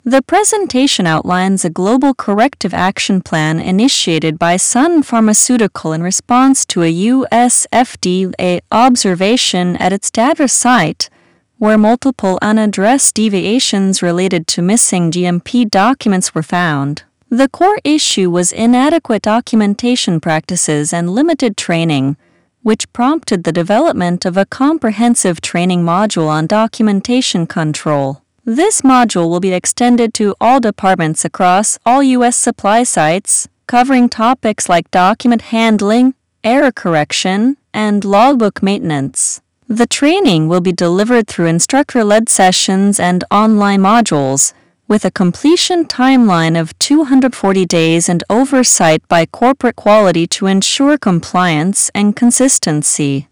The presentation outlines a global corrective action plan initiated by Sun Pharmaceutical in response to a U.S. FDA observation at its data site, where multiple unaddressed deviations related to missing GMP documents were found. The core issue was inadequate documentation practices and limited training, which prompted the development of a comprehensive training module on documentation control. This module will be extended to all departments across all U.S. supply sites, covering topics like document handling, error correction, and logbook maintenance. The training will be delivered through instructor-led sessions and online modules, with a completion timeline of 240 days and oversight by corporate quality to ensure compliance and consistency.